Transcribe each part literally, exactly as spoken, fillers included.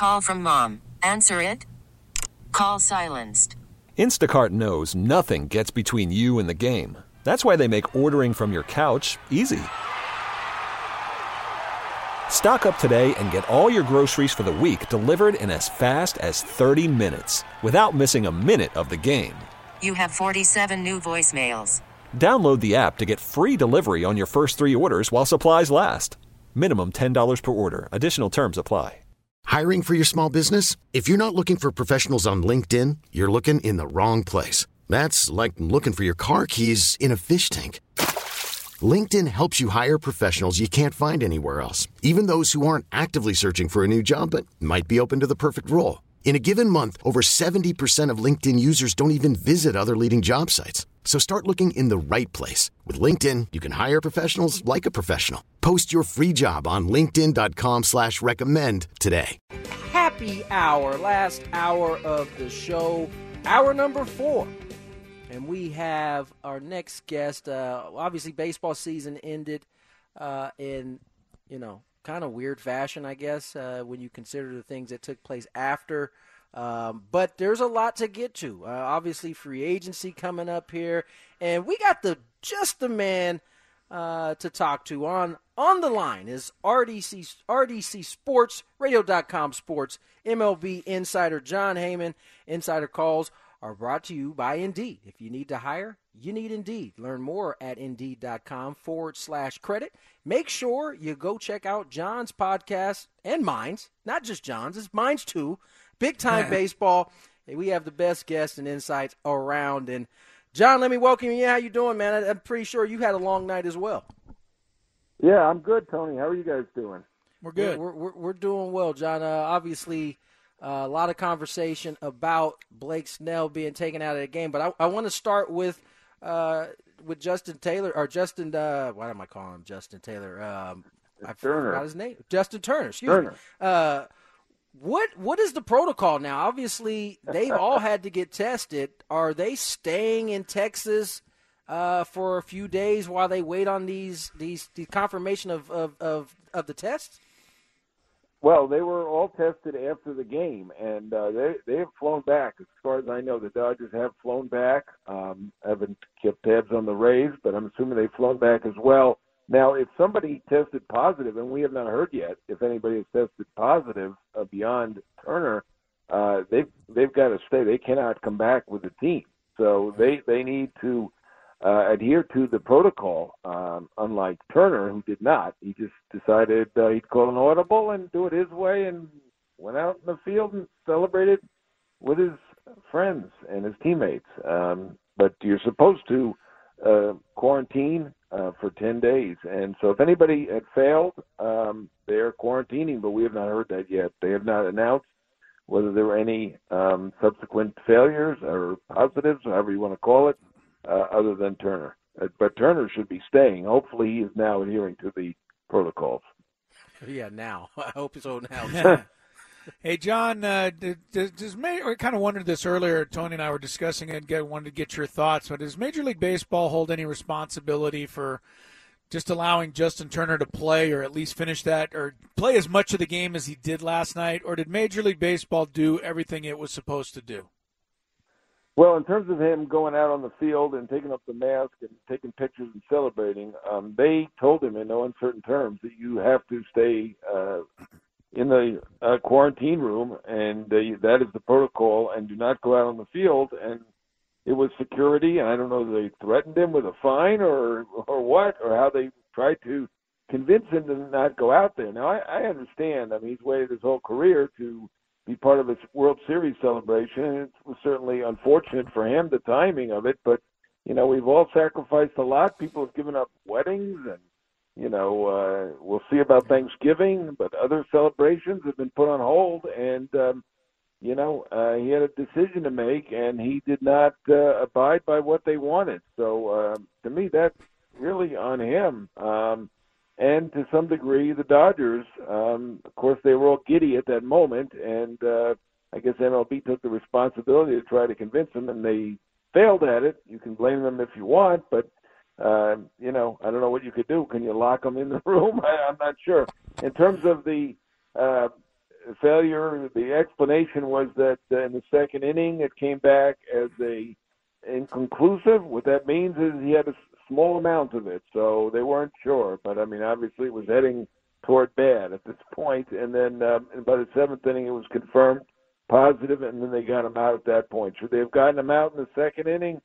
Call from mom. Answer it. Call silenced. Instacart knows nothing gets between you and the game. That's why they make ordering from your couch easy. Stock up today and get all your groceries for the week delivered in as fast as thirty minutes without missing a minute of the game. You have forty-seven new voicemails. Download the app to get free delivery on your first three orders while supplies last. Minimum ten dollars per order. Additional terms apply. Hiring for your small business? If you're not looking for professionals on LinkedIn, you're looking in the wrong place. That's like looking for your car keys in a fish tank. LinkedIn helps you hire professionals you can't find anywhere else, even those who aren't actively searching for a new job but might be open to the perfect role. In a given month, over seventy percent of LinkedIn users don't even visit other leading job sites. So start looking in the right place. With LinkedIn, you can hire professionals like a professional. Post your free job on linkedin.com slash recommend today. Happy hour, last hour of the show, hour number four. And we have our next guest. Uh, obviously, baseball season ended uh, in, you know, kind of weird fashion, I guess, uh, when you consider the things that took place after. Um, but there's a lot to get to. Uh, obviously, free agency coming up here. And we got the just the man uh, to talk to. On on the line is R D C, R D C Sports, radio dot com Sports, M L B insider Jon Heyman. Insider calls are brought to you by Indeed. If you need to hire, you need Indeed. Learn more at Indeed.com forward slash credit. Make sure you go check out John's podcast and mine's. Not just John's, it's mine's too. Big Time Baseball. We have the best guests and insights around. And, John, let me welcome you. How you doing, man? I'm pretty sure you had a long night as well. Yeah, I'm good, Tony. How are you guys doing? We're good. We're, we're, we're doing well, John. Uh, obviously, uh, a lot of conversation about Blake Snell being taken out of the game. But I, I want to start with uh, with Justin Taylor, or Justin, uh, why am I calling him Justin Taylor? Um, I forgot his name. Justin Turner, excuse Turner. me. Uh, what What is the protocol now? Obviously, they've all had to get tested. Are they staying in Texas uh, for a few days while they wait on these these the confirmation of, of, of, of the tests? Well, they were all tested after the game, and uh, they they have flown back. As far as I know, the Dodgers have flown back. Um, I haven't kept tabs on the Rays, but I'm assuming they've flown back as well. Now, if somebody tested positive, and we have not heard yet if anybody has tested positive uh, beyond Turner, uh, they've they've got to stay. They cannot come back with the team, so they they need to uh, adhere to the protocol. Um, unlike Turner, who did not, he just decided uh, he'd call an audible and do it his way, and went out in the field and celebrated with his friends and his teammates. Um, but you're supposed to uh, quarantine Uh, for ten days. And so if anybody had failed, um, they're quarantining, but we have not heard that yet. They have not announced whether there were any um, subsequent failures or positives, however you want to call it, uh, other than Turner. Uh, but Turner should be staying. Hopefully he is now adhering to the protocols. Yeah, now. I hope so now. Hey, John, uh, does, does Major, I kind of wondered this earlier. Tony and I were discussing it and get, wanted to get your thoughts. But does Major League Baseball hold any responsibility for just allowing Justin Turner to play, or at least finish that, or play as much of the game as he did last night? Or did Major League Baseball do everything it was supposed to do? Well, in terms of him going out on the field and taking up the mask and taking pictures and celebrating, um, they told him in no uncertain terms that you have to stay uh, in the uh, quarantine room, and uh, that is the protocol, and do not go out on the field. And it was security, and I don't know if they threatened him with a fine or or what, or how they tried to convince him to not go out there. Now, I, I understand. I mean, he's waited his whole career to be part of his World Series celebration, and it was certainly unfortunate for him, the timing of it, but, you know, we've all sacrificed a lot. People have given up weddings, and You know, uh, we'll see about Thanksgiving, but other celebrations have been put on hold. And, um, you know, uh, he had a decision to make, and he did not uh, abide by what they wanted. So, uh, to me, that's really on him. Um, and to some degree, the Dodgers, um, of course, they were all giddy at that moment. And uh, I guess M L B took the responsibility to try to convince them, and they failed at it. You can blame them if you want, but Uh, you know, I don't know what you could do. Can you lock them in the room? I, I'm not sure. In terms of the uh, failure. The explanation was that uh, in the second inning it came back as a inconclusive. What that means is he had a small amount of it, so they weren't sure. But, I mean, obviously it was heading toward bad at this point. And then um, by the seventh inning it was confirmed positive, and then they got him out at that point. Should they have gotten him out in the second inning?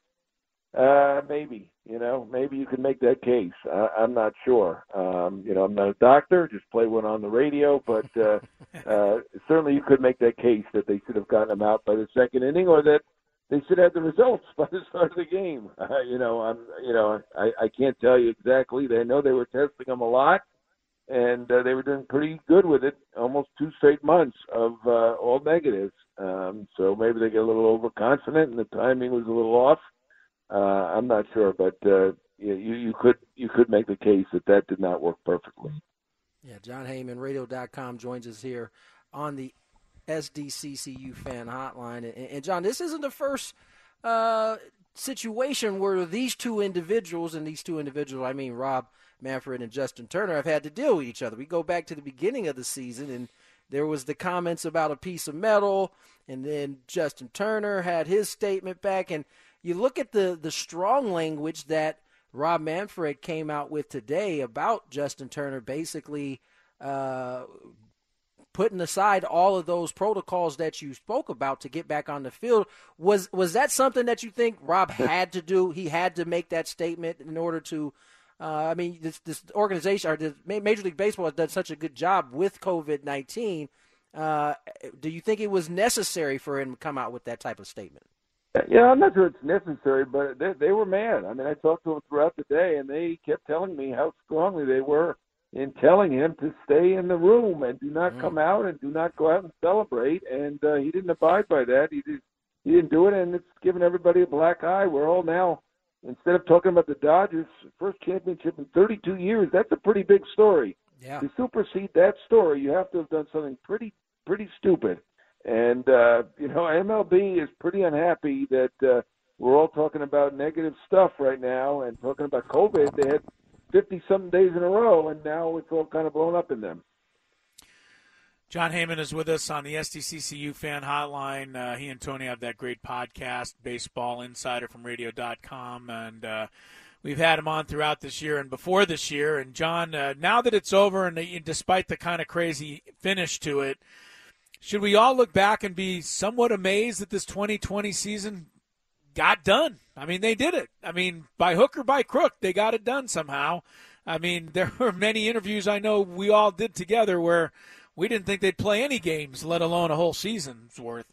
Uh, maybe, you know, maybe you could make that case. I, I'm not sure. Um, you know, I'm not a doctor, just play one on the radio, but uh, uh, certainly you could make that case that they should have gotten him out by the second inning, or that they should have the results by the start of the game. Uh, you know, I'm, you know, I, I can't tell you exactly. They know they were testing him a lot, and uh, they were doing pretty good with it, almost two straight months of uh, all negatives. Um, so maybe they get a little overconfident, and the timing was a little off. Uh, I'm not sure, but uh, you, you could you could make the case that that did not work perfectly. Yeah, Jon Heyman, radio dot com, joins us here on the S D C C U fan hotline. And, and John, this isn't the first uh, situation where these two individuals, and these two individuals, I mean Rob Manfred and Justin Turner, have had to deal with each other. We go back to the beginning of the season, and there was the comments about a piece of metal, and then Justin Turner had his statement back, and you look at the, the strong language that Rob Manfred came out with today about Justin Turner, basically uh, putting aside all of those protocols that you spoke about to get back on the field. Was was that something that you think Rob had to do? He had to make that statement in order to uh, – I mean, this, this organization or the Major League Baseball has done such a good job with COVID nineteen. Uh, do you think it was necessary for him to come out with that type of statement? Yeah, I'm not sure it's necessary, but they, they were mad. I mean, I talked to them throughout the day, and they kept telling me how strongly they were in telling him to stay in the room and do not mm. come out and do not go out and celebrate. And uh, he didn't abide by that. He, did, he didn't do it, and it's given everybody a black eye. We're all now, instead of talking about the Dodgers' first championship in thirty-two years, that's a pretty big story. Yeah. To supersede that story, you have to have done something pretty, pretty stupid. And, uh, you know, M L B is pretty unhappy that uh, we're all talking about negative stuff right now and talking about COVID. They had fifty-something days in a row, and now it's all kind of blown up in them. Jon Heyman is with us on the S D C C U fan hotline. Uh, he and Tony have that great podcast, Baseball Insider from radio dot com, and uh, we've had him on throughout this year and before this year. And, John, uh, now that it's over and uh, despite the kind of crazy finish to it, should we all look back and be somewhat amazed that this twenty twenty season got done? I mean, they did it. I mean, by hook or by crook, they got it done somehow. I mean, there were many interviews I know we all did together where we didn't think they'd play any games, let alone a whole season's worth.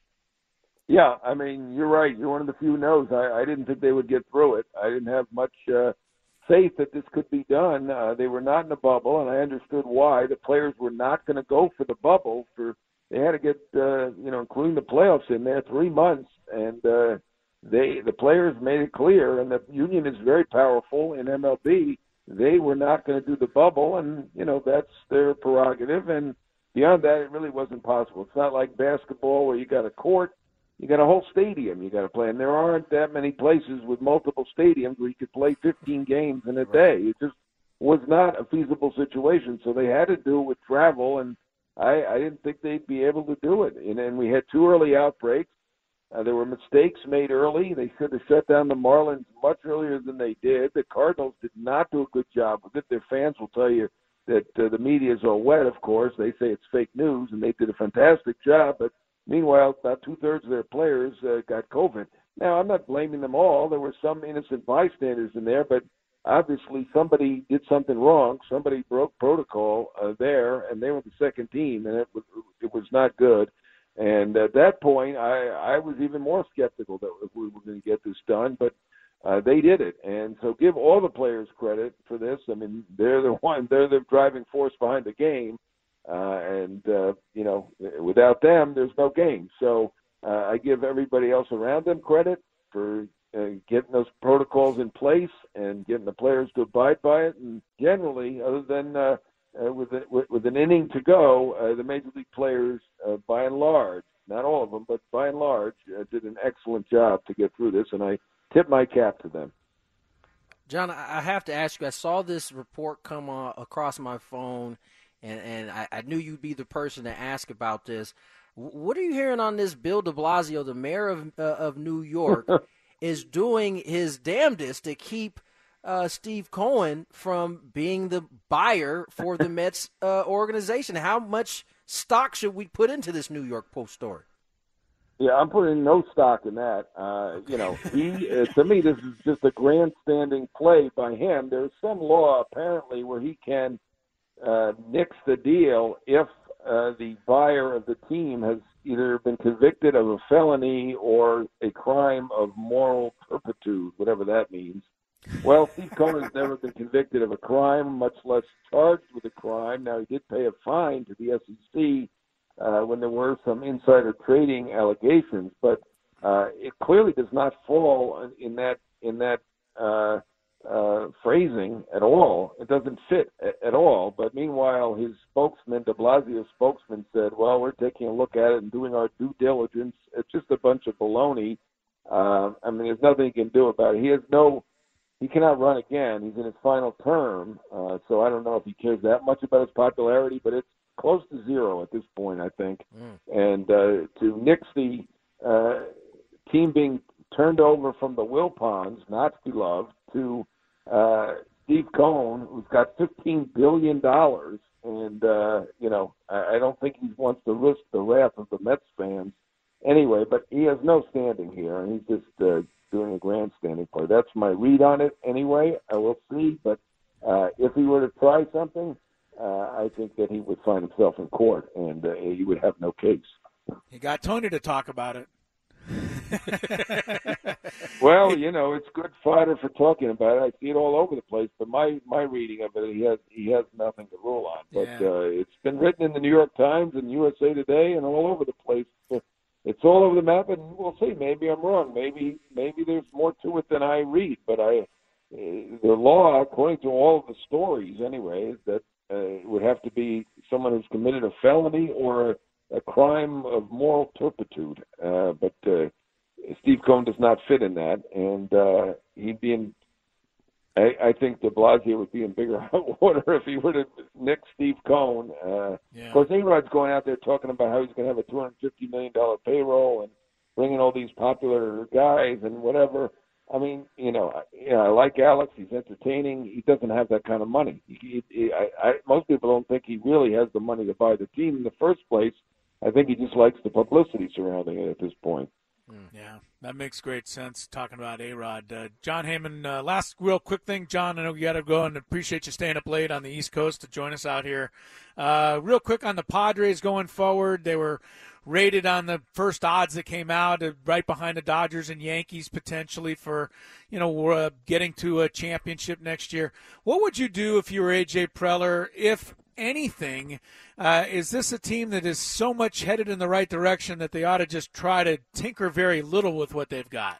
Yeah, I mean, you're right. You're one of the few who knows. I, I didn't think they would get through it. I didn't have much uh, faith that this could be done. Uh, they were not in a bubble, and I understood why. The players were not going to go for the bubble for – they had to get, uh, you know, including the playoffs in there, three months, and uh, they the players made it clear, and the union is very powerful in M L B. They were not going to do the bubble, and, you know, that's their prerogative, and beyond that, it really wasn't possible. It's not like basketball where you got a court, you got a whole stadium you got to play, and there aren't that many places with multiple stadiums where you could play fifteen games in a day. It just was not a feasible situation, so they had to do it with travel, and I, I didn't think they'd be able to do it. And, and we had two early outbreaks. Uh, there were mistakes made early. They should have shut down the Marlins much earlier than they did. The Cardinals did not do a good job with it. Their fans will tell you that uh, the media is all wet, of course. They say it's fake news, and they did a fantastic job. But meanwhile, about two-thirds of their players uh, got COVID. Now, I'm not blaming them all. There were some innocent bystanders in there, but obviously somebody did something wrong. Somebody broke protocol uh, there, and they were the second team, and it was, it was not good. And at that point, I, I was even more skeptical that if we were going to get this done, but uh, they did it. And so give all the players credit for this. I mean, they're the one, they're the driving force behind the game. Uh, and, uh, you know, without them, there's no game. So uh, I give everybody else around them credit for Uh, getting those protocols in place and getting the players to abide by it. And generally, other than uh, uh, with, a, with with an inning to go, uh, the Major League players, uh, by and large, not all of them, but by and large, uh, did an excellent job to get through this, and I tip my cap to them. John, I have to ask you, I saw this report come uh, across my phone, and, and I, I knew you'd be the person to ask about this. What are you hearing on this? Bill de Blasio, the mayor of uh, of New York, is doing his damnedest to keep uh, Steve Cohen from being the buyer for the Mets uh, organization. How much stock should we put into this New York Post story? Yeah, I'm putting no stock in that. Uh, you know, he uh, to me, this is just a grandstanding play by him. There's some law apparently where he can uh, nix the deal if Uh, the buyer of the team has either been convicted of a felony or a crime of moral turpitude, whatever that means. Well, Steve Cohen has never been convicted of a crime, much less charged with a crime. Now, he did pay a fine to the S E C uh, when there were some insider trading allegations, but uh, it clearly does not fall in that in that uh, Uh, phrasing at all. It doesn't fit at, at all. But meanwhile, his spokesman, de Blasio's spokesman, said, well, we're taking a look at it and doing our due diligence. It's just a bunch of baloney. Uh, I mean, there's nothing he can do about it. He has no, he cannot run again. He's in his final term. Uh, so I don't know if he cares that much about his popularity, but it's close to zero at this point, I think. Mm. And uh, to nix the uh, team being turned over from the Wilpons, not beloved, to Uh, Steve Cohen, who's got fifteen billion dollars, and, uh, you know, I, I don't think he wants to risk the wrath of the Mets fans anyway, but he has no standing here, and he's just uh, doing a grandstanding play. That's my read on it anyway. I will see, but uh, if he were to try something, uh, I think that he would find himself in court, and uh, he would have no case. He got Tony to talk about it. Well, you know, it's good fodder for talking about it. I see it all over the place, but my, my reading of it, he has he has nothing to rule on. But yeah. uh, it's been written in the New York Times and U S A Today and all over the place. It's all over the map, and we'll see. Maybe I'm wrong. Maybe maybe there's more to it than I read. But I, the law, according to all of the stories anyway, is that uh, it would have to be someone who's committed a felony or a, a crime of moral turpitude. Uh, but uh, Steve Cohen does not fit in that, and uh, he'd be in. I, I think de Blasio would be in bigger hot water if he were to nix Steve Cohen. Uh, yeah. Of course, A-Rod's going out there talking about how he's going to have a two hundred fifty million dollars payroll and bringing all these popular guys and whatever. I mean, you know, I, you know, I like Alex. He's entertaining. He doesn't have that kind of money. He, he, I, I, most people don't think he really has the money to buy the team in the first place. I think he just likes the publicity surrounding it at this point. Yeah, that makes great sense, talking about A-Rod. Uh, Jon Heyman, uh, last real quick thing, John, I know you got to go, and appreciate you staying up late on the East Coast to join us out here. Uh, real quick on the Padres going forward, they were rated on the first odds that came out, uh, right behind the Dodgers and Yankees potentially for, you know, uh, getting to a championship next year. What would you do if you were A J Preller, if anything? Uh, is this a team that is so much headed in the right direction that they ought to just try to tinker very little with what they've got?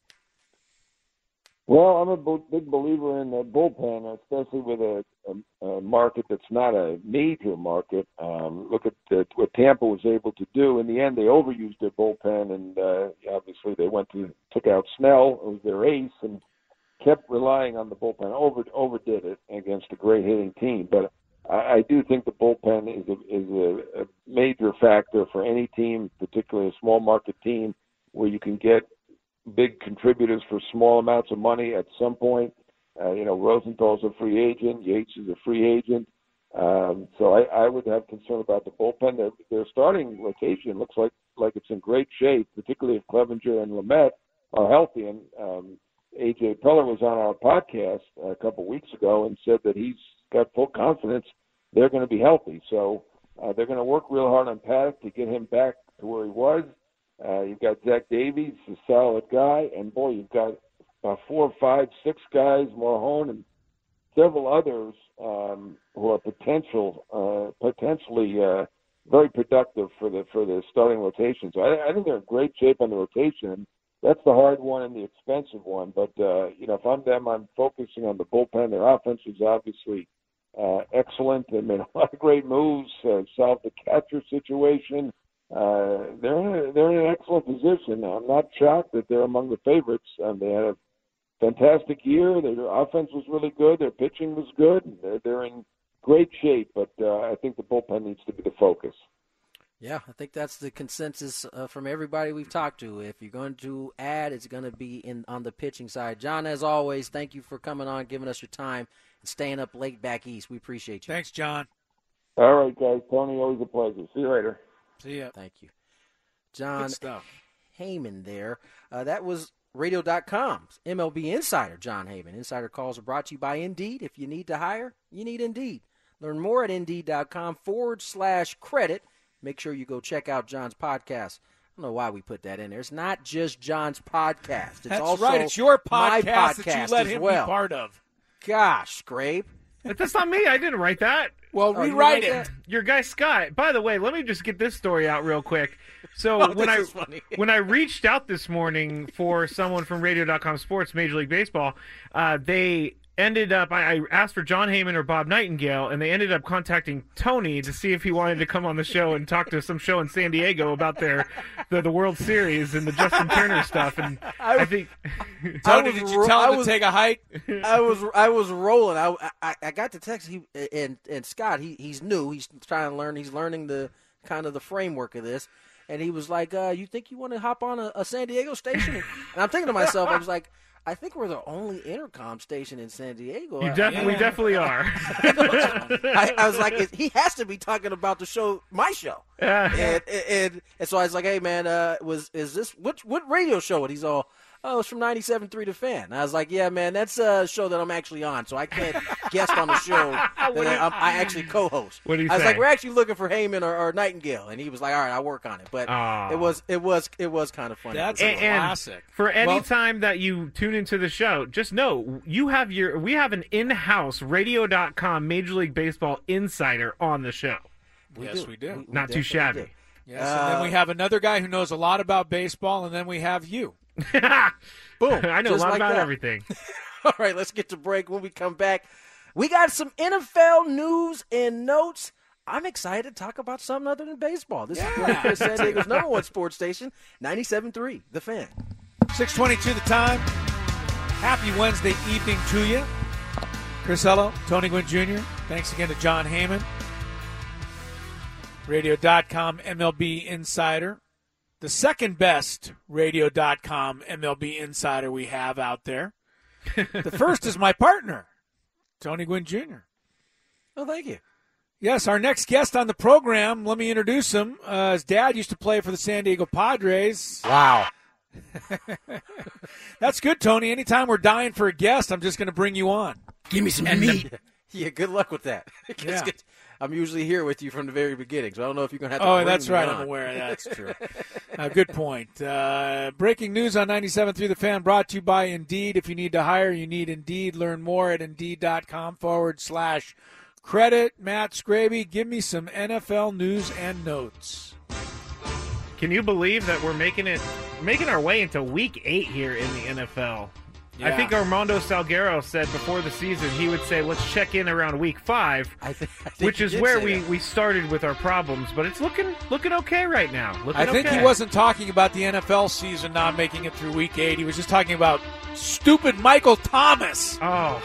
Well, I'm a big believer in the bullpen, especially with a, a, a market that's not a major market. Um, look at the, what Tampa was able to do. In the end, they overused their bullpen, and uh, obviously they went to took out Snell, who was their ace, and kept relying on the bullpen. Over overdid it against a great hitting team, but I do think the bullpen is a, is a, a major factor for any team, particularly a small market team, where you can get big contributors for small amounts of money at some point. Uh, you know, Rosenthal's a free agent. Yates is a free agent. Um, so I, I would have concern about the bullpen. Their, their starting rotation looks like, like it's in great shape, particularly if Clevenger and Lamet are healthy. And um, A J Preller was on our podcast a couple of weeks ago and said that he's got full confidence they're going to be healthy. So uh, they're going to work real hard on Paddock to get him back to where he was. Uh, you've got Zach Davies, a solid guy, and boy, you've got uh, four, five, six guys, Morhone, and several others um, who are potential, uh, potentially uh, very productive for the for the starting rotation. So I, I think they're in great shape on the rotation. That's the hard one and the expensive one. But uh, you know, if I'm them, I'm focusing on the bullpen. Their offense is obviously uh, excellent. They made a lot of great moves, uh, solved the catcher situation. Uh, they're in a, they're in an excellent position. I'm not shocked that they're among the favorites. Um, they had a fantastic year. Their offense was really good. Their pitching was good. They're, they're in great shape, but uh, I think the bullpen needs to be the focus. Yeah, I think that's the consensus uh, from everybody we've talked to. If you're going to add, it's going to be in on the pitching side. John, as always, thank you for coming on, giving us your time, and staying up late back east. We appreciate you. Thanks, John. All right, guys. Tony, always a pleasure. See you later. See ya. Thank you. John Good stuff. Heyman there. Uh, that was radio dot com's M L B Insider, John Heyman. Insider calls are brought to you by Indeed. If you need to hire, you need Indeed. Learn more at Indeed.com forward slash credit. Make sure you go check out John's podcast. I don't know why we put that in there. It's not just John's podcast. It's That's also right. It's your podcast, my podcast that you let as him well. be part of. Gosh, Scrape. That's not me. I didn't write that. Well, Oh, you rewrite like it. that? Your guy Scott. By the way, let me just get this story out real quick. So Oh, when this I is funny. when I reached out this morning for someone from radio dot com Sports, Major League Baseball, uh, they ended up. I, I asked for John Heyman or Bob Nightingale, and they ended up contacting Tony to see if he wanted to come on the show and talk to some show in San Diego about their the, the World Series and the Justin Turner stuff. And I, I think Tony, was did you ro- tell him I to was- take a hike? I was I was rolling. I, I I got the text. He and and Scott. He he's new. He's trying to learn. He's learning the kind of the framework of this. And he was like, uh, "You think you want to hop on a, a San Diego station?" And I'm thinking to myself, I was like, "I think we're the only intercom station in San Diego." you I- definitely Yeah. definitely are. I, I was like, he has to be talking about the show, my show. Yeah. And, and and so I was like, hey man, uh, was is this what what radio show? And he's all, oh, it's from ninety-seven point three The Fan. And I was like, yeah man, that's a show that I'm actually on, so I can't guest on the show that I, I actually co-host. What do you I was say? like, we're actually looking for Heyman or, or Nightingale, and he was like, all right, I'll work on it. But Aw. it was it was it was kind of funny. That's And- a and classic. For any Well- time that you tune into the show, just know you have your we have an in-house radio dot com Major League Baseball insider on the show. Yes, we do. Not too definitely shabby. do. Yes, and then we have another guy who knows a lot about baseball, and then we have you. Boom. I know a Just lot like about that. everything. All right, let's get to break. When we come back, we got some N F L news and notes. I'm excited to talk about something other than baseball. This is Chris, San Diego's number one sports station, ninety-seven point three The Fan. six twenty-two the time. Happy Wednesday evening to you. Chris Hello, Tony Gwynn Junior Thanks again to John Heyman. radio dot com M L B Insider. The second best radio dot com M L B Insider we have out there. The first is my partner, Tony Gwynn Junior Oh, thank you. Yes, our next guest on the program, let me introduce him. Uh, his dad used to play for the San Diego Padres. Wow. That's good, Tony. Anytime we're dying for a guest, I'm just going to bring you on. Give me some meat. Yeah, good luck with that. 'Cause Yeah. good- I'm usually here with you from the very beginning, so I don't know if you're going to have to Oh, bring that's me right. on. I'm aware. That's true. uh, good point. Uh, breaking news on ninety-seven point three The Fan brought to you by Indeed. If you need to hire, you need Indeed. Learn more at Indeed.com forward slash credit. Matt Scraby, give me some N F L news and notes. Can you believe that we're making it making our way into week eight here in the N F L? I Yeah. think Armando Salguero said before the season he would say, let's check in around week five, I think, I think which you is did where say we, that. we started with our problems, but it's looking looking okay right now. Looking I think okay. he wasn't talking about the N F L season not making it through week eight. He was just talking about stupid Michael Thomas. Oh.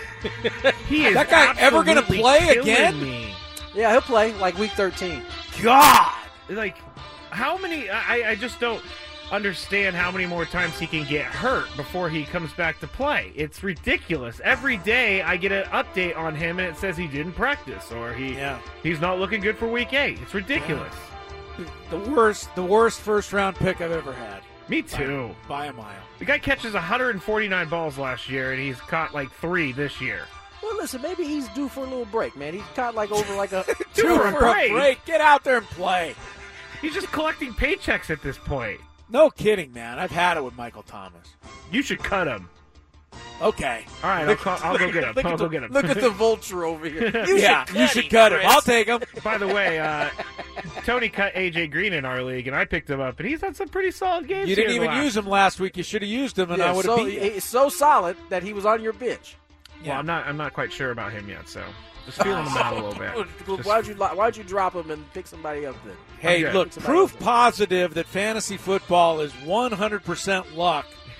He is That guy ever gonna absolutely play killing again? me. Yeah, he'll play like week thirteen. God! Like, how many? I, I just don't understand how many more times he can get hurt before he comes back to play. It's ridiculous. Every day I get an update on him and it says he didn't practice or he Yeah. he's not looking good for week eight. It's ridiculous. The worst, the worst first round pick I've ever had. Me too. By a mile. The guy catches one hundred forty-nine balls last year and he's caught like three this year. Well, listen, maybe he's due for a little break, man. He's caught like over like a Due for a break. break. Get out there and play. He's just collecting paychecks at this point. No kidding, man. I've had it with Michael Thomas. You should cut him. Okay. All right, I'll, call, I'll go get him. Look I'll at go the, get him. Look at the vulture over here. You yeah, should you should cut him. Chris. I'll take him. By the way, uh, Tony cut A J Green in our league, and I picked him up, and he's had some pretty solid games. You didn't here the even last- use him last week. You should have used him, and Yeah, I would have so, beat you. it's so solid that he was on your bench. Well, I'm not. I'm not quite sure about him yet, so just feeling him out a little bit. Just- Why'd you Why'd you drop him and pick somebody up then? Hey, Okay. look, Somebody proof else. positive that fantasy football is one hundred percent luck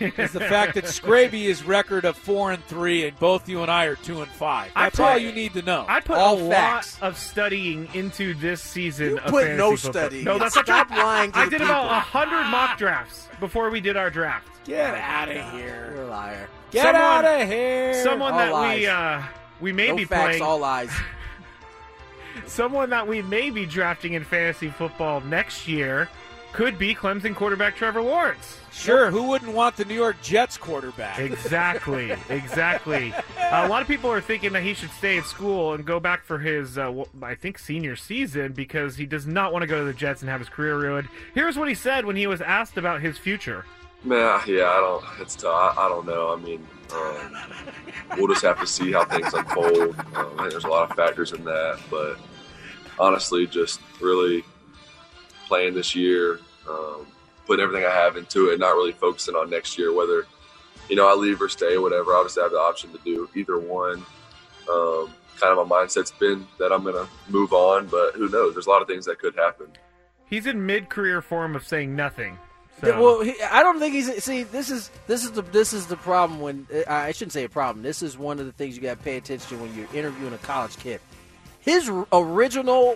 is the fact that Scraby is record of four and three, and both you and I are two and five. That's put, all you need to know. I put all a facts. lot of studying into this season You of put fantasy no football. studying. No, that's not Stop true. lying to I the did people. about a hundred mock drafts before we did our draft. Get out of here. You're a liar. Get Someone- out of here. Someone All that lies. we uh, we may No be facts, playing. all lies. Someone that we may be drafting in fantasy football next year could be Clemson quarterback Trevor Lawrence. Sure, who wouldn't want the New York Jets quarterback? Exactly, exactly. Uh, a lot of people are thinking that he should stay at school and go back for his, uh, w- I think, senior season because he does not want to go to the Jets and have his career ruined. Here's what he said when he was asked about his future. Man, yeah, I don't. It's tough. I, I don't know. I mean, um, we'll just have to see how things unfold. Um, I think there's a lot of factors in that, but honestly, just really playing this year, um, putting everything I have into it, not really focusing on next year, whether you know I leave or stay, or whatever. Obviously, I have the option to do either one. Um, kind of my mindset's been that I'm gonna move on, but who knows? There's a lot of things that could happen. He's in mid-career form of saying nothing. So. Yeah, well, he, I don't think he's. See, this is this is the this is the problem. When I shouldn't say a problem. This is one of the things you got to pay attention to when you're interviewing a college kid. His r- original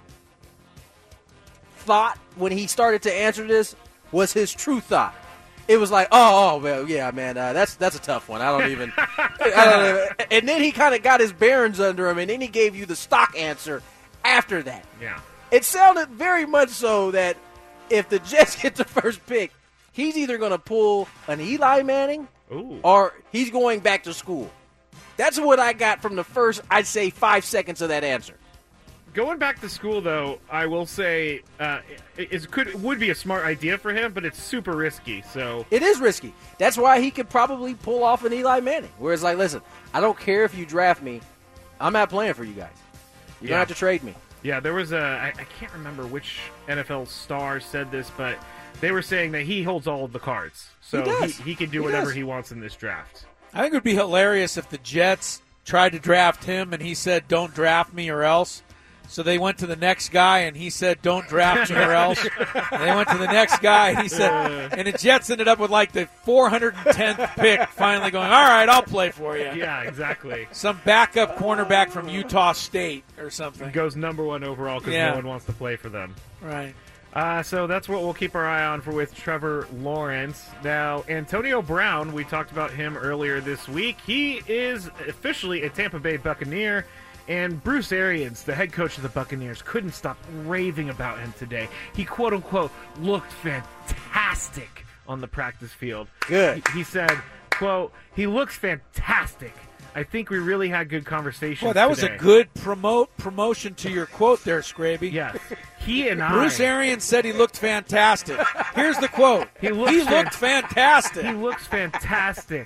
thought when he started to answer this was his true thought. It was like, oh, oh well, yeah, man, uh, that's that's a tough one. I don't even. I don't even. And then he kind of got his bearings under him, and then he gave you the stock answer after that. Yeah. It sounded very much so that if the Jets get the first pick, he's either going to pull an Eli Manning Ooh. or he's going back to school. That's what I got from the first, I'd say, five seconds of that answer. Going back to school, though, I will say uh, it, it could it would be a smart idea for him, but it's super risky. So It is risky. That's why he could probably pull off an Eli Manning. Whereas, like, listen, I don't care if you draft me. I'm not playing for you guys. You're going to Yeah. have to trade me. yeah, there was a I, I can't remember which N F L star said this, but they were saying that he holds all of the cards, so He does. he, he can do He whatever does. he wants in this draft. I think it would be hilarious if the Jets tried to draft him and he said, don't draft me or else. So they went to the next guy and he said, don't draft me or else. And they went to the next guy and he said, and the Jets ended up with like the four hundred tenth pick finally going, all right, I'll play for you. Yeah, exactly. Some backup cornerback from Utah State or something. Goes number one overall because Yeah. no one wants to play for them. Right. Uh, so that's what we'll keep our eye on for with Trevor Lawrence. Now, Antonio Brown, we talked about him earlier this week. He is officially a Tampa Bay Buccaneer, and Bruce Arians, the head coach of the Buccaneers, couldn't stop raving about him today. He, quote-unquote, looked fantastic on the practice field. Good. He, he said, quote, he looks fantastic. I think we really had good conversations Well, that was today. a good promote promotion to your quote there, Scraby. Yes. He and I... Bruce Arians said he looked fantastic. Here's the quote. He looks he fan- looked fantastic. He looks fantastic.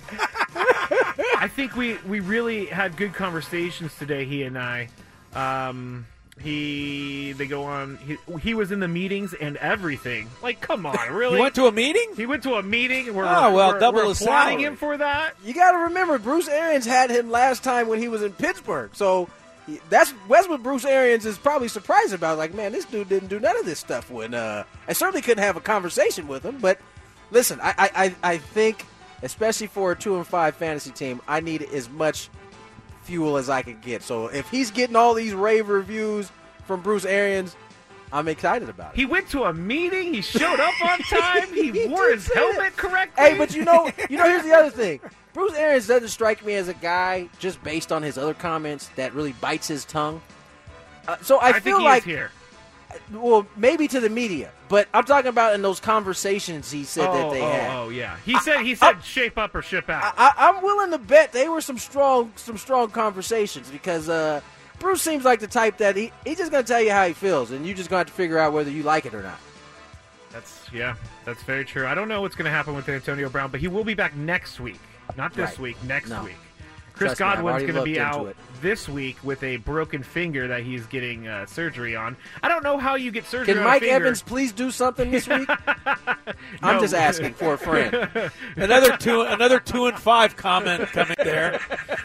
I think we, we really had good conversations today, he and I. Um, he they go on. He, he was in the meetings and everything. Like, come on, really? You went to a meeting? He went to a meeting. We're, Oh, well, we're, double we're his applauding salary. him for that. You got to remember, Bruce Arians had him last time when he was in Pittsburgh. So he- that's, that's what Bruce Arians is probably surprised about. Like, man, this dude didn't do none of this stuff when uh, I certainly couldn't have a conversation with him. But listen, I, I, I I think, especially for a two and five fantasy team, I need as much fuel as I can get. So if he's getting all these rave reviews from Bruce Arians, I'm excited about it. He went to a meeting. He showed up on time. He, He wore did his say helmet that. correctly. Hey, but you know, you know, here's the other thing. Bruce Arians doesn't strike me as a guy, just based on his other comments, that really bites his tongue. Uh, so I, I feel think he like, is here. well, maybe to the media, but I'm talking about in those conversations he said oh, that they oh, had. oh, yeah. He said he said shape up or ship out. I, I'm willing to bet they were some strong, some strong conversations because uh, Bruce seems like the type that he he's just gonna tell you how he feels, and you just gonna have to figure out whether you like it or not. That's yeah, that's very true. I don't know what's going to happen with Antonio Brown, but he will be back next week. Not this Right. week, next No. week. Chris Trust me, I've Godwin's already going to be looked into out it. this week with a broken finger that he's getting uh, surgery on. I don't know how you get surgery Can on Mike a finger. Evans please do something this week? I'm No. just asking for a friend. Another two, another two and five comment coming there.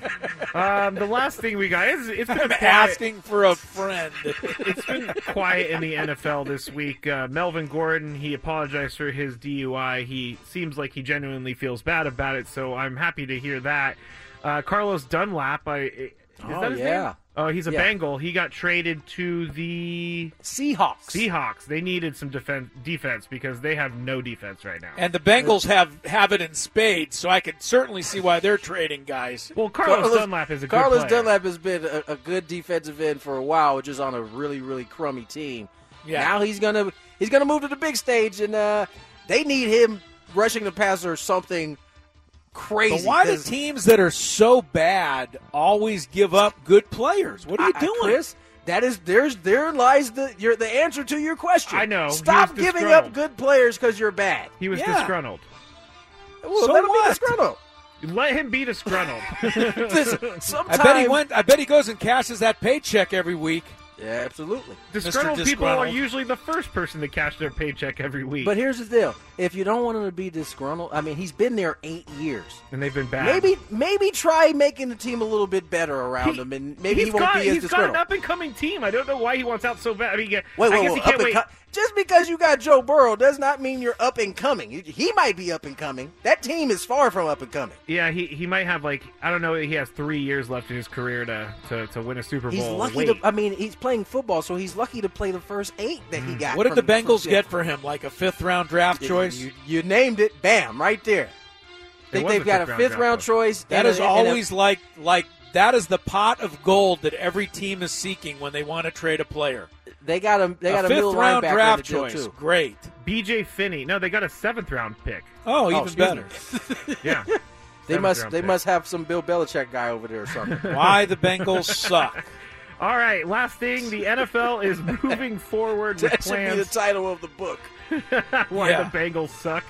Um, the last thing we got is it's been I'm quiet. asking for a friend. It's been quiet in the N F L this week. Uh, Melvin Gordon, he apologized for his D U I. He seems like he genuinely feels bad about it, so I'm happy to hear that. Uh, Carlos Dunlap, I, is Oh, that his yeah. name? Oh, he's a Yeah. Bengal. He got traded to the Seahawks. Seahawks. They needed some defen- defense because they have no defense right now. And the Bengals have, have it in spades, so I could certainly see why they're trading guys. Well, Carlos, Carlos- Dunlap is a Carlos good player. Dunlap has been a, a good defensive end for a while, which is on a really, really crummy team. Yeah. Now he's gonna he's gonna move to the big stage, and uh, they need him rushing the passer or something crazy. But why do 'cause teams that are so bad always give up good players? What are you I- I- doing? Chris? That is there's there lies the your the answer to your question. I know. He Stop was giving disgruntled. up good players because you're bad. He was Yeah. disgruntled. Well, So let him what? be disgruntled. Let him be disgruntled. Listen, I sometime, bet he went. I bet he goes and cashes that paycheck every week. Yeah, absolutely. Disgruntled Mister people are Disgruntled. usually the first person to cash their paycheck every week. But here's the deal: if you don't want him to be disgruntled, I mean, he's been there eight years. and they've been bad. Maybe, maybe try making the team a little bit better around He- him, and maybe he's he won't got, be as He's got disgruntled. an up-and-coming team. I don't know why he wants out so bad. I mean, yeah, Wait, I wait, guess wait, he up can't and wait. co- just because you got Joe Burrow does not mean you're up and coming. He- He might be up and coming. That team is far from up and coming. Yeah, he he might have, like, I don't know, he has three years left in his career to, to, to win a Super Bowl. He's lucky Wait. to. I mean, he's playing football, so he's lucky to play the first eight that he got. What did from- the Bengals from- get for him? Like a fifth round draft You- choice? You, you named it. Bam, right there. I think was they've a got a fifth-round fifth draft round choice. choice. That and is a- and a- always like like that is the pot of gold that every team is seeking when they want to trade a player. They got a they got a a, fifth middle round linebacker draft in the deal, choice. too. Great. B J Finney. No, they got a seventh-round pick. Oh, even excuse better. me. Yeah. They must Seventh-round they pick. must have some Bill Belichick guy over there or something. Why the Bengals suck. All right, last thing, the N F L is moving forward with That should be the plans. title of the book. Why Yeah. the Bengals suck.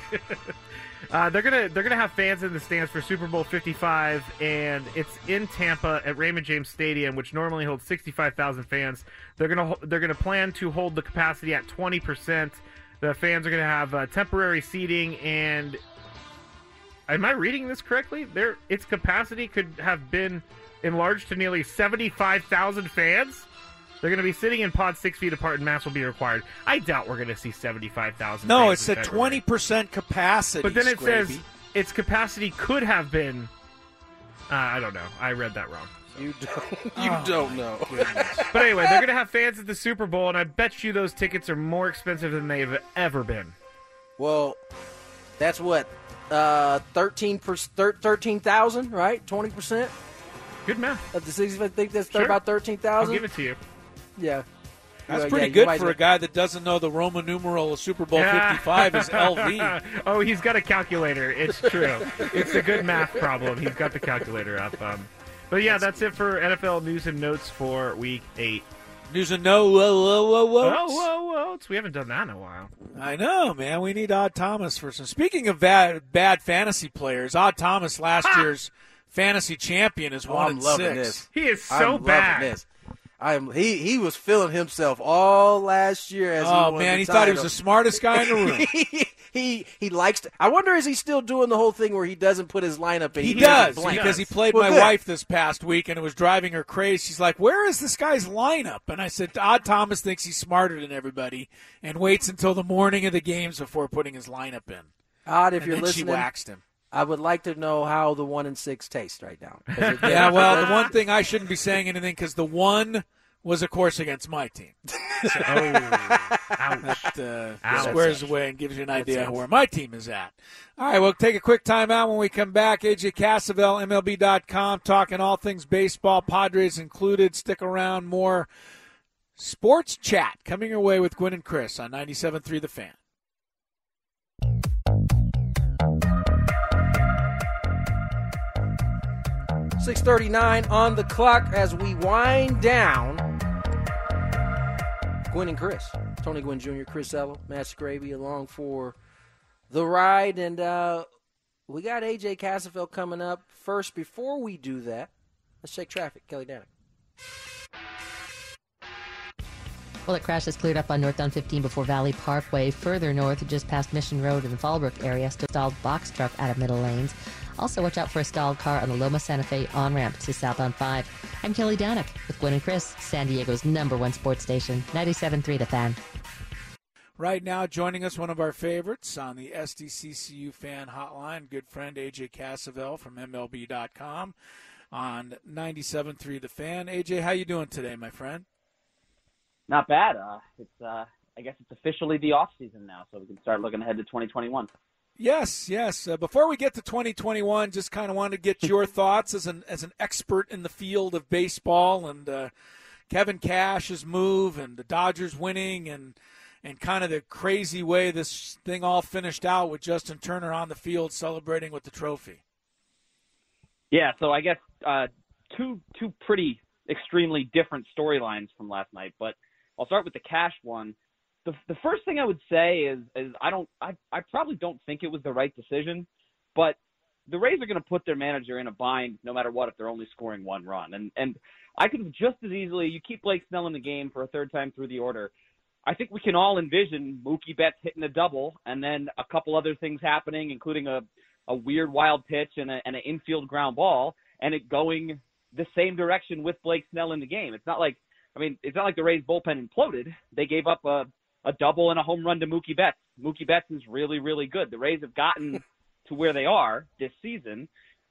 uh, they're gonna they're gonna have fans in the stands for Super Bowl fifty-five, and it's in Tampa at Raymond James Stadium, which normally holds sixty-five thousand fans. They're gonna ho- they're gonna plan to hold the capacity at twenty percent. The fans are gonna have uh, temporary seating, and am I reading this correctly? There, its capacity could have been enlarged to nearly seventy-five thousand fans. They're going to be sitting in pods six feet apart, and masks will be required. I doubt we're going to see seventy-five thousand. No, fans it in said February. twenty percent capacity. But then it Scrapey. says its capacity could have been. Uh, I don't know. I read that wrong. You don't you Oh, don't my know. But anyway, they're going to have fans at the Super Bowl, and I bet you those tickets are more expensive than they've ever been. Well, that's what uh, thirteen per thirteen thousand, right? Twenty percent Good math. of the sixty. I think that's Sure. about thirteen I'll thousand. give it to you. Yeah, That's Yeah, pretty yeah, you good might for a have- guy that doesn't know the Roman numeral of Super Bowl fifty-five is L V. Oh, he's got a calculator. It's true. It's a good math problem. He's got the calculator up. Um, but yeah, that's it for N F L news and notes for Week Eight. News and no, whoa, whoa, whoa, whoa. Oh, whoa, whoa! We haven't done that in a while. I know, man. We need Odd Thomas for some. Speaking of bad, bad fantasy players, Odd Thomas, last year's fantasy champion, is Oh, one I'm and loving six. this. He is so I'm bad. loving this. I am. He he was feeling himself all last year as he Oh won man, the he thought he was title. the smartest guy in the room. he, he he likes to. I wonder is he still doing the whole thing where he doesn't put his lineup in? He leaves it does blank? because he does. played Well, my good. wife this past week, and it was driving her crazy. She's like, "Where is this guy's lineup?" And I said, "Odd Thomas thinks he's smarter than everybody, and waits until the morning of the games before putting his lineup in." Odd, if And you're then she listening, waxed him. I would like to know how the one and six taste right now. 'Cause it- Yeah, well, the one thing I shouldn't be saying anything because the one was, of course, against my team. Oh, ouch. That uh, Ouch. squares away and gives you an idea of where my team is at. All right, we'll take a quick time out. When we come back, A J Cassavell, M L B dot com, talking all things baseball, Padres included. Stick around, more sports chat coming your way with Gwynn and Chris on ninety-seven point three The Fan. six thirty-nine on the clock as we wind down. Gwynn and Chris. Tony Gwynn Junior, Chris Ello, Matt Scraby along for the ride. And uh, we got A J Cassavell coming up. First, before we do that, let's check traffic. Kelly Danek. Well, the crash is cleared up on northbound fifteen before Valley Parkway. Further north, just past Mission Road in the Fallbrook area, still stalled box truck out of middle lanes. Also, watch out for a stalled car on the Loma Santa Fe on-ramp to southbound five. I'm Kelly Downick with Gwen and Chris, San Diego's number one sports station, ninety-seven point three The Fan. Right now, joining us, one of our favorites on the S D C C U fan hotline, good friend A J Cassavell from M L B dot com on ninety-seven point three The Fan. A J, how you doing today, my friend? Not bad. Uh, it's uh, I guess it's officially the off season now, so we can start looking ahead to twenty twenty-one. Yes, yes. Uh, before we get to twenty twenty-one, just kind of wanted to get your thoughts as an as an expert in the field of baseball and uh, Kevin Cash's move and the Dodgers winning and and kind of the crazy way this thing all finished out with Justin Turner on the field celebrating with the trophy. Yeah, so I guess uh, two two pretty extremely different storylines from last night, but I'll start with the Cash one. The the first thing I would say is is I don't I, I probably don't think it was the right decision, but the Rays are going to put their manager in a bind no matter what if they're only scoring one run. And and I could have just as easily, you keep Blake Snell in the game for a third time through the order. I think we can all envision Mookie Betts hitting a double and then a couple other things happening, including a, a weird wild pitch and, a, and an infield ground ball, and it going the same direction with Blake Snell in the game. It's not like, I mean, it's not like the Rays bullpen imploded. They gave up a, a double and a home run to Mookie Betts. Mookie Betts is really, really good. The Rays have gotten to where they are this season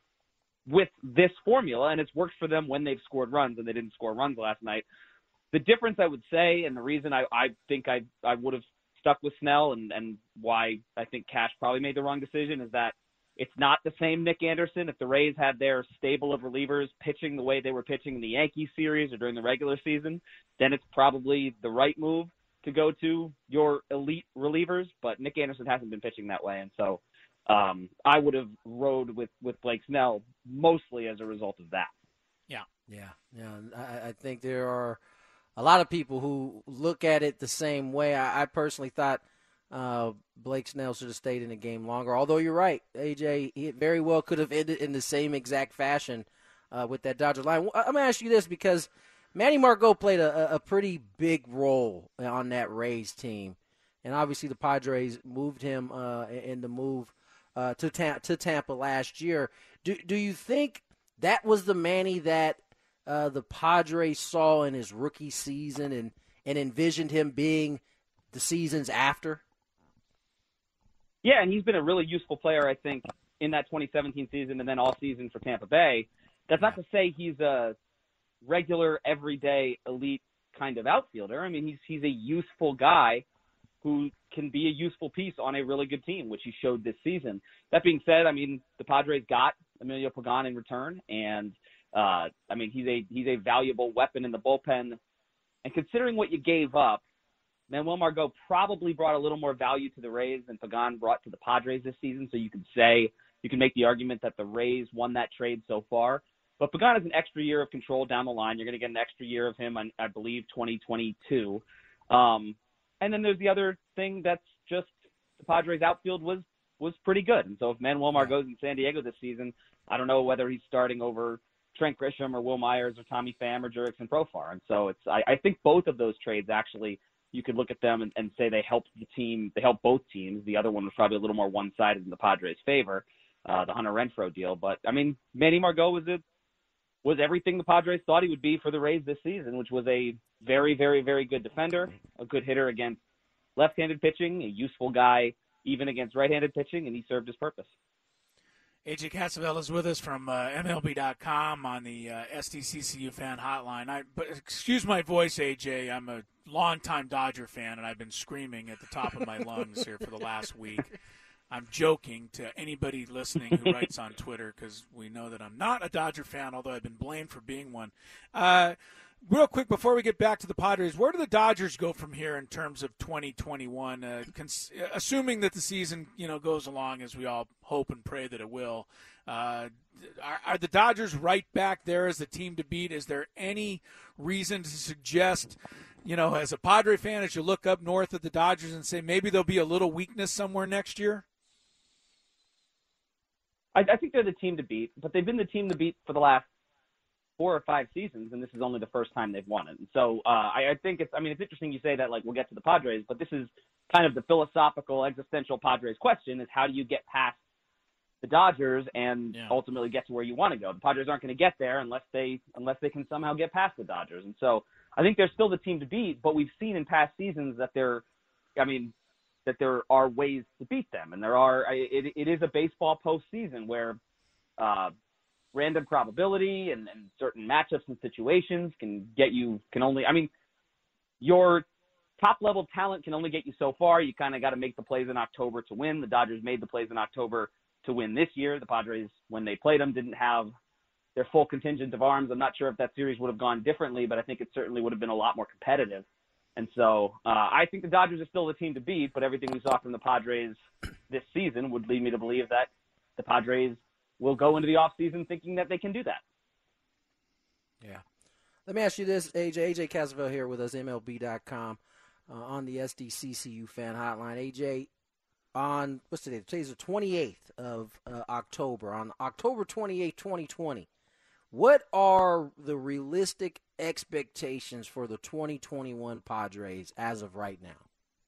with this formula, and it's worked for them when they've scored runs, and they didn't score runs last night. The difference I would say, and the reason I, I think I I would have stuck with Snell and, and why I think Cash probably made the wrong decision is that it's not the same Nick Anderson. If the Rays had their stable of relievers pitching the way they were pitching in the Yankee series or during the regular season, then it's probably the right move to go to your elite relievers. But Nick Anderson hasn't been pitching that way, and so um, I would have rode with, with Blake Snell mostly as a result of that. Yeah, yeah, yeah. I, I think there are a lot of people who look at it the same way. I, I personally thought uh, Blake Snell should have stayed in the game longer. Although you're right, A J, it very well could have ended in the same exact fashion uh, with that Dodger line. I'm going to ask you this because Manny Margot played a, a pretty big role on that Rays team. And obviously the Padres moved him uh, in the move uh, to, Ta- to Tampa last year. Do, do you think that was the Manny that Uh, the Padres saw in his rookie season and, and envisioned him being the seasons after? Yeah, and he's been a really useful player, I think, in that twenty seventeen season and then all season for Tampa Bay. That's not to say he's a regular, everyday, elite kind of outfielder. I mean, he's he's a useful guy who can be a useful piece on a really good team, which he showed this season. That being said, I mean, the Padres got Emilio Pagan in return, and Uh, I mean, he's a he's a valuable weapon in the bullpen. And considering what you gave up, Manuel Margot probably brought a little more value to the Rays than Pagan brought to the Padres this season. So you could say, you can make the argument that the Rays won that trade so far. But Pagan has an extra year of control down the line. You're going to get an extra year of him, on, I believe, twenty twenty-two. Um, and then there's the other thing that's just the Padres outfield was was pretty good. And so if Manuel Margot's in San Diego this season, I don't know whether he's starting over Trent Grisham or Will Myers or Tommy Pham or Jurickson Profar. And so it's, I, I think both of those trades actually, you could look at them and, and say they helped the team. They helped both teams. The other one was probably a little more one-sided in the Padres' favor, uh, the Hunter Renfroe deal. But I mean, Manny Margot was a, was everything the Padres thought he would be for the Rays this season, which was a very, very, very good defender, a good hitter against left-handed pitching, a useful guy even against right-handed pitching, and he served his purpose. A J Cassavell is with us from uh, M L B dot com on the uh, S D C C U fan hotline. I, but excuse my voice, A J. I'm a longtime Dodger fan, and I've been screaming at the top of my lungs here for the last week. I'm joking to anybody listening who writes on Twitter because we know that I'm not a Dodger fan, although I've been blamed for being one. Uh, real quick, before we get back to the Padres, where do the Dodgers go from here in terms of twenty twenty-one? Uh, cons- assuming that the season, you know, goes along as we all hope and pray that it will. Uh, are, are the Dodgers right back there as the team to beat? Is there any reason to suggest, you know, as a Padre fan, as you look up north at the Dodgers and say maybe there'll be a little weakness somewhere next year? I, I think they're the team to beat, but they've been the team to beat for the last four or five seasons, and this is only the first time they've won it. And so uh, I, I think it's, I mean, it's interesting you say that, like, we'll get to the Padres, but this is kind of the philosophical, existential Padres question is how do you get past the Dodgers and Yeah. ultimately get to where you want to go. The Padres aren't going to get there unless they unless they can somehow get past the Dodgers. And so I think they're still the team to beat, but we've seen in past seasons that they're, I mean, that there are ways to beat them. And there are, it, it is a baseball postseason where uh, random probability and, and certain matchups and situations can get you, can only, I mean, your top level talent can only get you so far. You kind of got to make the plays in October to win. The Dodgers made the plays in October to win this year. The Padres, when they played them, didn't have their full contingent of arms. I'm not sure if that series would have gone differently, but I think it certainly would have been a lot more competitive. And so uh, I think the Dodgers are still the team to beat, but everything we saw from the Padres this season would lead me to believe that the Padres will go into the offseason thinking that they can do that. Yeah. Let me ask you this, A J. A J Casavell here with us, M L B dot com, uh, on the S D C C U fan hotline. A J, on, what's today? Today's the twenty-eighth of uh, October. On October twenty-eighth, twenty twenty, what are the realistic expectations for the twenty twenty-one Padres as of right now?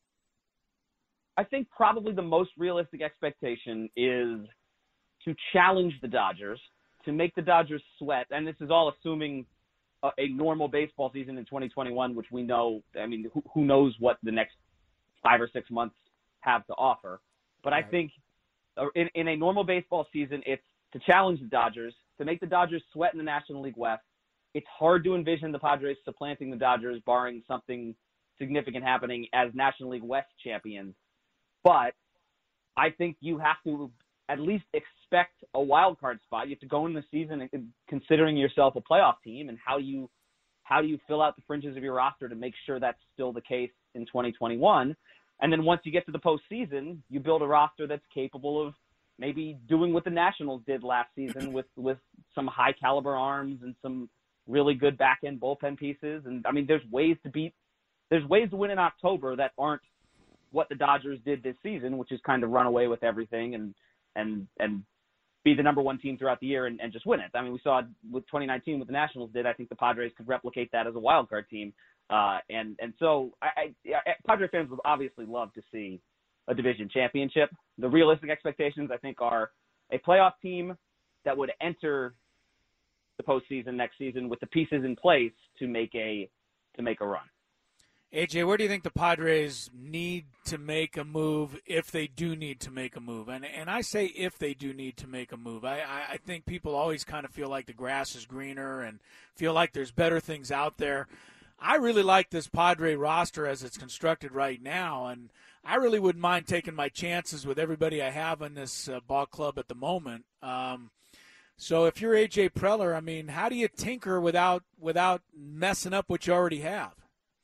I think probably the most realistic expectation is to challenge the Dodgers, to make the Dodgers sweat, and this is all assuming a, a normal baseball season in twenty twenty-one, which we know, I mean, who, who knows what the next five or six months have to offer. But right. I think in, in a normal baseball season, it's to challenge the Dodgers, to make the Dodgers sweat in the National League West. It's hard to envision the Padres supplanting the Dodgers, barring something significant happening as National League West champions. But I think you have to at least expect a wild card spot. You have to go in the season considering yourself a playoff team, and how you how do you fill out the fringes of your roster to make sure that's still the case in twenty twenty-one. And then once you get to the postseason, you build a roster that's capable of maybe doing what the Nationals did last season with, with some high caliber arms and some really good back end bullpen pieces. And I mean, there's ways to beat, there's ways to win in October that aren't what the Dodgers did this season, which is kind of run away with everything and, and, and be the number one team throughout the year and, and just win it. I mean, we saw with twenty nineteen what the Nationals did. I think the Padres could replicate that as a wild card team. Uh, and, and so I, I, Padre fans would obviously love to see a division championship. The realistic expectations, I think, are a playoff team that would enter the postseason next season with the pieces in place to make a to make a run. A J, where do you think the Padres need to make a move if they do need to make a move? And and I say if they do need to make a move. I, I, I think people always kind of feel like the grass is greener and feel like there's better things out there. I really like this Padre roster as it's constructed right now, and I really wouldn't mind taking my chances with everybody I have in this uh, ball club at the moment. Um, so if you're A J Preller, I mean, how do you tinker without without messing up what you already have?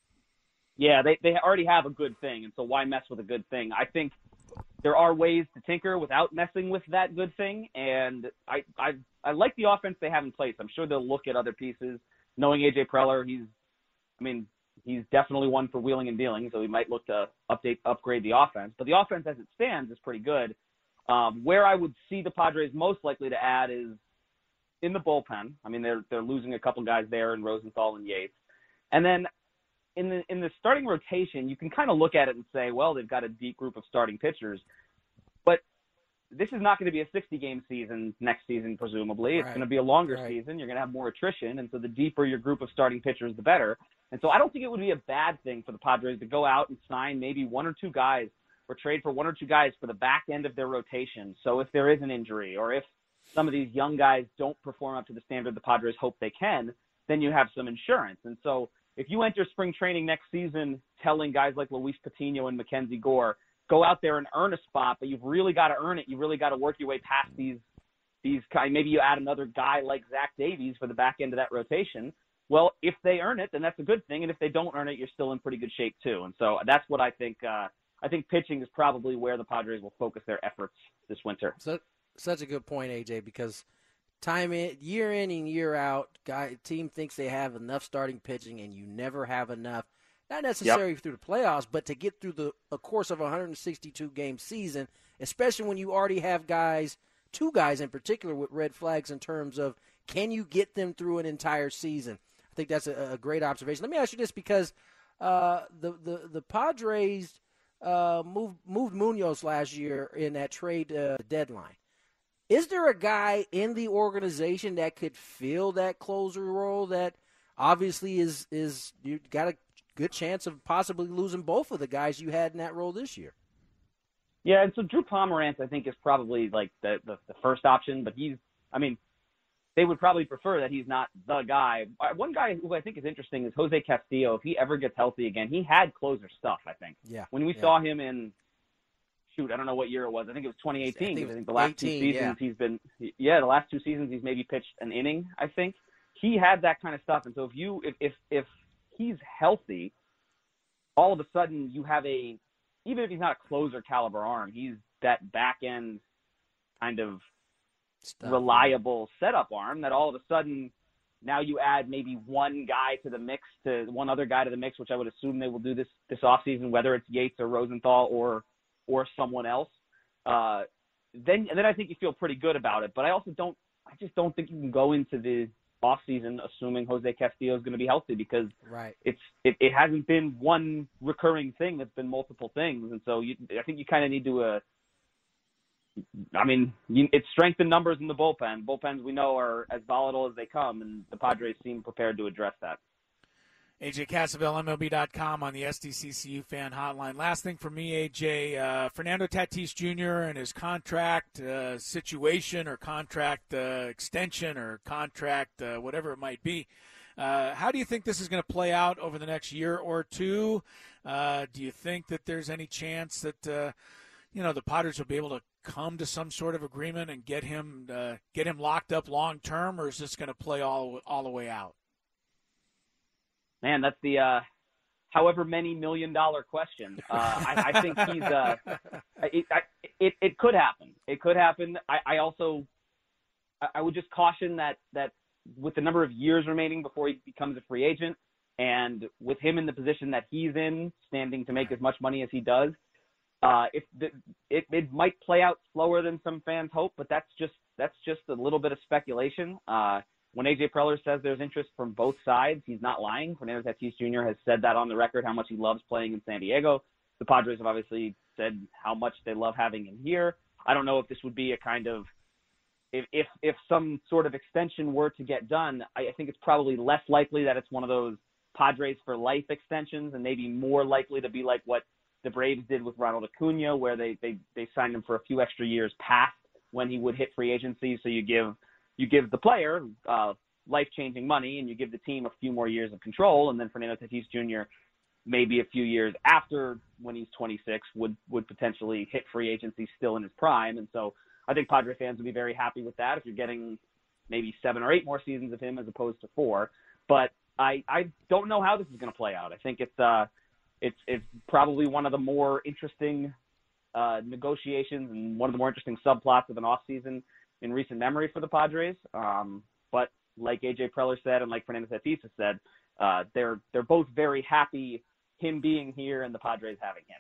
Yeah, they, they already have a good thing, and so why mess with a good thing? I think there are ways to tinker without messing with that good thing, and I I, I like the offense they have in place. I'm sure they'll look at other pieces. Knowing A J Preller, he's I mean, he's definitely one for wheeling and dealing, so he might look to update, upgrade the offense. But the offense as it stands is pretty good. Um, where I would see the Padres most likely to add is in the bullpen. I mean, they're they're losing a couple guys there in Rosenthal and Yates. And then in the in the starting rotation, you can kind of look at it and say, well, they've got a deep group of starting pitchers. But this is not going to be a sixty-game season next season, presumably. Right. It's going to be a longer right. season. You're going to have more attrition, and so the deeper your group of starting pitchers, the better. And so I don't think it would be a bad thing for the Padres to go out and sign maybe one or two guys or trade for one or two guys for the back end of their rotation. So if there is an injury or if some of these young guys don't perform up to the standard the Padres hope they can, then you have some insurance. And so if you enter spring training next season telling guys like Luis Patino and Mackenzie Gore, go out there and earn a spot, but you've really got to earn it. You've really got to work your way past these, these kind. Maybe you add another guy like Zach Davies for the back end of that rotation. Well, if they earn it, then that's a good thing. And if they don't earn it, you're still in pretty good shape too. And so that's what I think. Uh, I think pitching is probably where the Padres will focus their efforts this winter. So, such a good point, A J, because time in, year in and year out, guy team thinks they have enough starting pitching, and you never have enough. Not necessarily yep. through the playoffs, but to get through the a course of a one hundred sixty-two game season, especially when you already have guys, two guys in particular, with red flags in terms of can you get them through an entire season. I think that's a, a great observation. Let me ask you this, because uh, the, the the Padres uh, moved moved Munoz last year in that trade uh, deadline. Is there a guy in the organization that could fill that closer role that obviously is is you got a good chance of possibly losing both of the guys you had in that role this year? Yeah, and so Drew Pomerantz, I think, is probably like the, the, the first option, but he's, I mean, they would probably prefer that he's not the guy. One guy who I think is interesting is Jose Castillo. If he ever gets healthy again, he had closer stuff, I think. Yeah. When we yeah. saw him in, shoot, I don't know what year it was. I think it was twenty eighteen. I think, I think the last eighteen, two seasons yeah. he's been, yeah, the last two seasons he's maybe pitched an inning, I think. He had that kind of stuff. And so if you, if, if, if he's healthy, all of a sudden you have a, even if he's not a closer caliber arm, he's that back end kind of Stuff, reliable yeah. setup arm that all of a sudden now you add maybe one guy to the mix, to one other guy to the mix, which I would assume they will do this, this offseason, whether it's Yates or Rosenthal or, or someone else. Uh, then, and then I think you feel pretty good about it, but I also don't, I just don't think you can go into the offseason assuming Jose Castillo is going to be healthy, because right. it's it, it hasn't been one recurring thing. It's been multiple things. And so you, I think you kind of need to, uh, I mean, you, it's strength in numbers in the bullpen. Bullpens we know are as volatile as they come, and the Padres seem prepared to address that. A J Cassavell, M L B dot com on the S D C C U fan hotline. Last thing for me, A J, uh, Fernando Tatis Junior and his contract uh, situation or contract uh, extension or contract, uh, whatever it might be. Uh, how do you think this is going to play out over the next year or two? Uh, do you think that there's any chance that, uh, you know, the Padres will be able to come to some sort of agreement and get him uh, get him locked up long term, or is this going to play all all the way out? Man, that's the uh, however many million dollar question. Uh, I, I think he's uh, it, I, it it could happen. It could happen. I, I also I would just caution that that with the number of years remaining before he becomes a free agent, and with him in the position that he's in, standing to make as much money as he does, uh, if the, it it might play out slower than some fans hope, but that's just that's just a little bit of speculation. Uh, When A J Preller says there's interest from both sides, he's not lying. Fernando Tatis Junior has said that on the record, how much he loves playing in San Diego. The Padres have obviously said how much they love having him here. I don't know if this would be a kind of, if if, if some sort of extension were to get done, I, I think it's probably less likely that it's one of those Padres for life extensions, and maybe more likely to be like what the Braves did with Ronald Acuna, where they, they, they signed him for a few extra years past when he would hit free agency. So you give You give the player uh, life-changing money, and you give the team a few more years of control, and then Fernando Tatis Junior maybe a few years after, when he's twenty-six, would, would potentially hit free agency still in his prime. And so I think Padre fans would be very happy with that if you're getting maybe seven or eight more seasons of him as opposed to four. But I, I don't know how this is going to play out. I think it's uh, it's it's probably one of the more interesting uh, negotiations and one of the more interesting subplots of an offseason in recent memory for the Padres. Um, but like A J Preller said, and like Fernando Tatis has said, uh, they're, they're both very happy him being here and the Padres having him.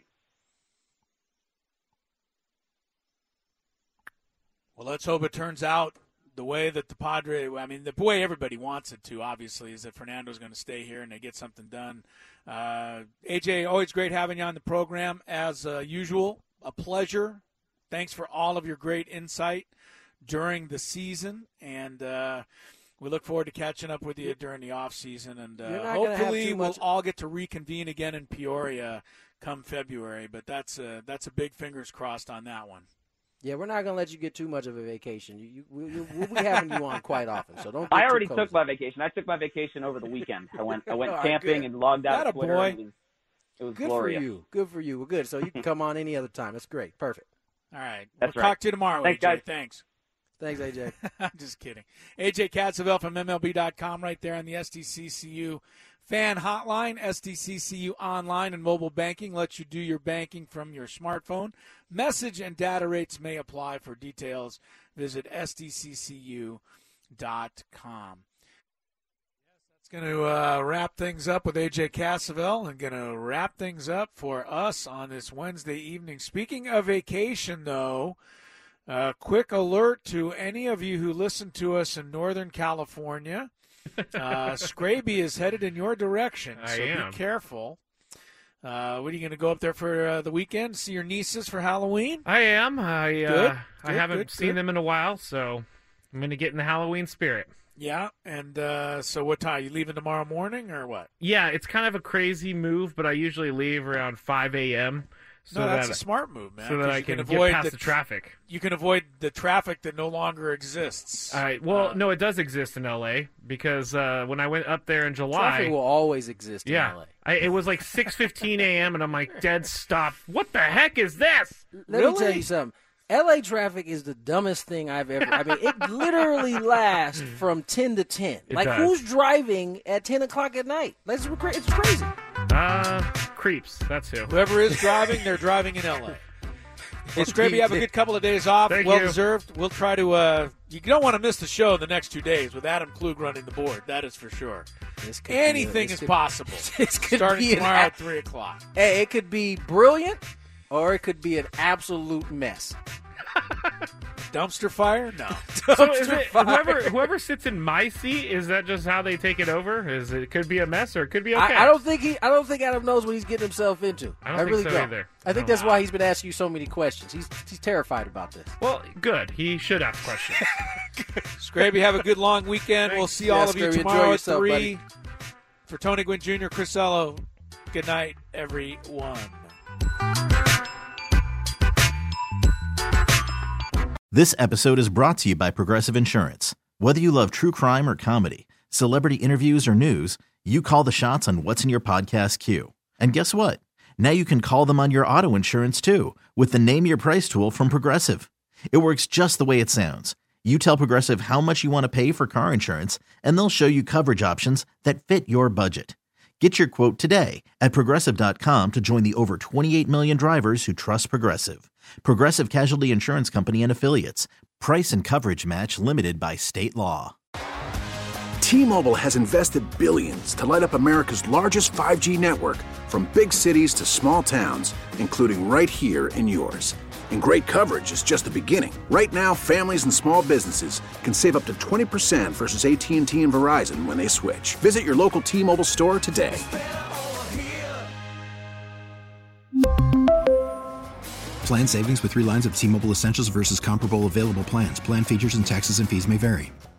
Well, let's hope it turns out the way that the Padres, I mean, the way everybody wants it to, obviously, is that Fernando's going to stay here and they get something done. Uh, A J, always great having you on the program. As uh, usual, a pleasure. Thanks for all of your great insight during the season, and uh, we look forward to catching up with you during the off season, and uh, hopefully we'll all get to reconvene again in Peoria come February. But that's a, that's a big fingers crossed on that one. Yeah, we're not going to let you get too much of a vacation. You, you, we, we'll be having you on quite often, so don't. Get I already too took my vacation. I took my vacation over the weekend. I went I went right, camping good. and logged out That of a Twitter. boy. It was, it was good glorious. for you. Good for you. Well, good. So you can come on any other time. That's great. Perfect. All right. That's we'll right. talk to you tomorrow, Thanks, A J. guys. Thanks. Thanks, A J. I'm just kidding. A J Catsavell from M L B dot com right there on the S D C C U fan hotline. S D C C U online and mobile banking lets you do your banking from your smartphone. Message and data rates may apply. For details, visit S D C C U dot com. Yes, that's going to uh, wrap things up with A J Cassavell and going to wrap things up for us on this Wednesday evening. Speaking of vacation, though, Uh, quick alert to any of you who listen to us in Northern California. Uh, Scraby is headed in your direction, I so am. be careful. Uh, what are you going to go up there for uh, the weekend? See your nieces for Halloween? I am. I uh, Good. I Good, haven't good, seen good. them in a while, so I'm going to get in the Halloween spirit. Yeah, and uh, so what time? You leaving tomorrow morning or what? Yeah, it's kind of a crazy move, but I usually leave around five a.m. So no, that's that, a smart move, man. So that 'cause I you can, avoid get past the, the traffic. You can avoid the traffic that no longer exists. All right. Well, Uh, no, it does exist in L A because uh, when I went up there in July, Traffic will always exist in yeah, L A. I, it was like six fifteen a.m. and I'm like dead stop. What the heck is this? Let Really? me tell you something. L A traffic is the dumbest thing I've ever. I mean, it literally lasts from ten to ten. It like, does. who's driving at ten o'clock at night? That's cra- it's crazy. Uh, creeps. That's who. Whoever is driving, they're driving in L A. Well, Scrappy, have a good couple of days off. Thank well you. deserved. We'll try to. Uh, you don't want to miss the show the next two days with Adam Klug running the board. That is for sure. This could be Anything a- this is could- possible. This could Starting be an tomorrow a- at three o'clock. Hey, it could be brilliant, or it could be an absolute mess. Dumpster fire? No. So is Dumpster it fire. whoever whoever sits in my seat? Is that just how they take it over? Is it, it could be a mess or it could be okay? I, I don't think he. I don't think Adam knows what he's getting himself into. I don't think really so don't. either. I think No. that's why he's been asking you so many questions. He's he's terrified about this. Well, good. He should ask questions. Scrappy, have a good long weekend. We'll see all Yeah, of you Scrappy, enjoy tomorrow at yourself, three. buddy. For Tony Gwynn Junior, Chris Ello, good night, everyone. This episode is brought to you by Progressive Insurance. Whether you love true crime or comedy, celebrity interviews or news, you call the shots on what's in your podcast queue. And guess what? Now you can call them on your auto insurance too with the Name Your Price tool from Progressive. It works just the way it sounds. You tell Progressive how much you want to pay for car insurance, and they'll show you coverage options that fit your budget. Get your quote today at Progressive dot com to join the over twenty-eight million drivers who trust Progressive. Progressive Casualty Insurance Company and Affiliates. Price and coverage match limited by state law. T-Mobile has invested billions to light up America's largest five G network, from big cities to small towns, including right here in yours. And great coverage is just the beginning. Right now, families and small businesses can save up to twenty percent versus A T and T and Verizon when they switch. Visit your local T-Mobile store today. Plan savings with three lines of T-Mobile Essentials versus comparable available plans. Plan features and taxes and fees may vary.